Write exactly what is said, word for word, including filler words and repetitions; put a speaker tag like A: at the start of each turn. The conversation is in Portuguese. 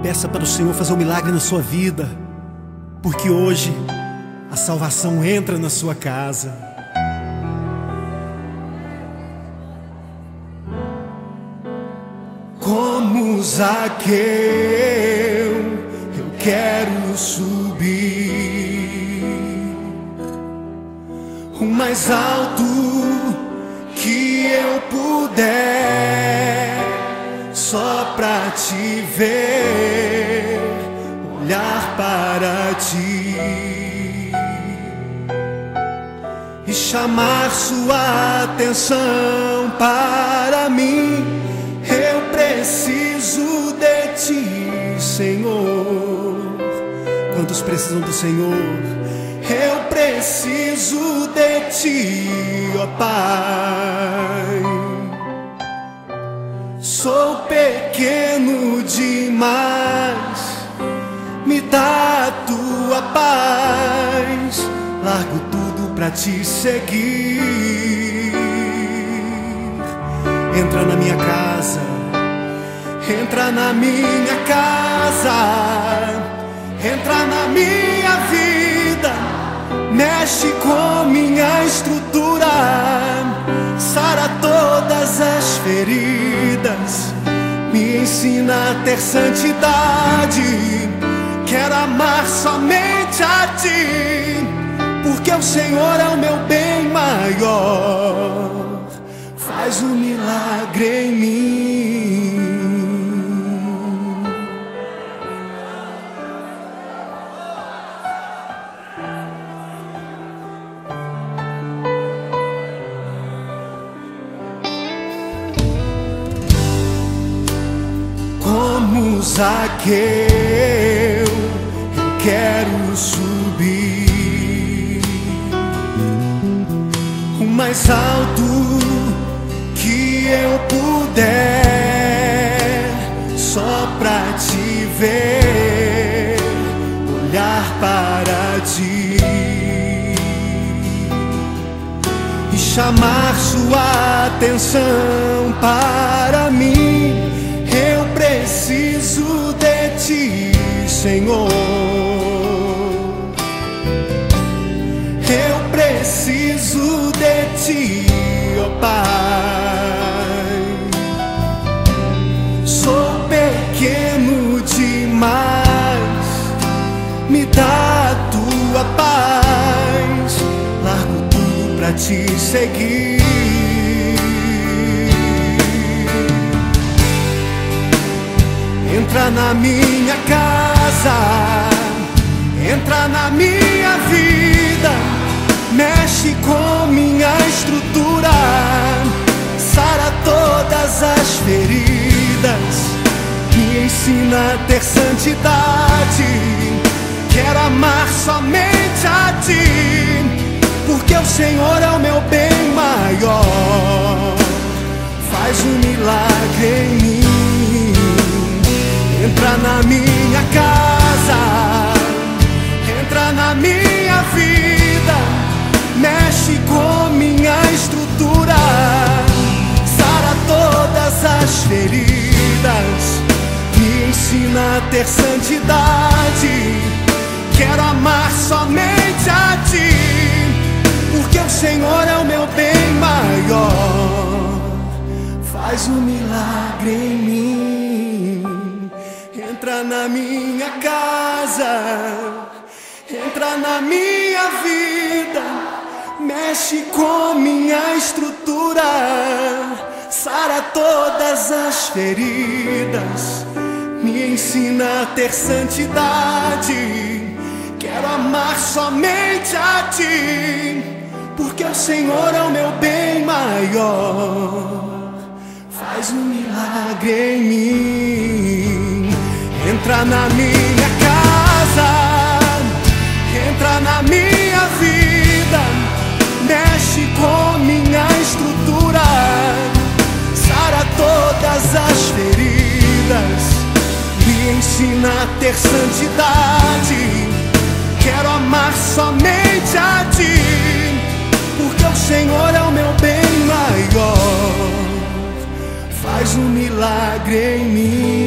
A: Peça para o Senhor fazer um milagre na sua vida, porque hoje a salvação entra na sua casa. Como Zaqueu, eu quero subir o mais alto que eu puder, só pra te ver, olhar para ti e chamar sua atenção para mim. Eu preciso de ti, Senhor. Quantos precisam do Senhor? Eu preciso de ti, ó Pai. Sou pequeno demais, me dá a tua paz. Largo tudo pra te seguir. Entra na minha casa, entra na minha casa, entra na minha vida, mexe com minha estrutura, sara todas as feridas, me ensina a ter santidade. Quero amar somente a ti, porque o Senhor é o meu bem maior. Faz um milagre em mim. Como Zaqueu, eu quero subir o mais alto que eu puder, só pra te ver, olhar para ti e chamar sua atenção para mim. Eu preciso de ti, Senhor. Eu preciso de ti, ó Pai. Sou pequeno demais, me dá a tua paz. Largo tudo pra te seguir. Entra na minha casa, entra na minha vida, mexe com minha estrutura, sara todas as feridas, me ensina a ter santidade. Quero amar somente a ti, porque o Senhor é o meu bem maior. Faz um milagre em mim. Entra na minha casa, entra na minha vida, mexe com minha estrutura, sara todas as feridas, me ensina a ter santidade. Quero amar somente a ti, porque o Senhor é o meu bem maior. Faz um milagre em mim. Entra na minha casa, entra na minha vida, mexe com minha estrutura, sara todas as feridas, me ensina a ter santidade. Quero amar somente a ti, porque o Senhor é o meu bem maior. Faz um milagre em mim. Entra na minha casa, entra na minha vida, mexe com minha estrutura, sara todas as feridas, me ensina a ter santidade. Quero amar somente a ti, porque o Senhor é o meu bem maior. Faz um milagre em mim.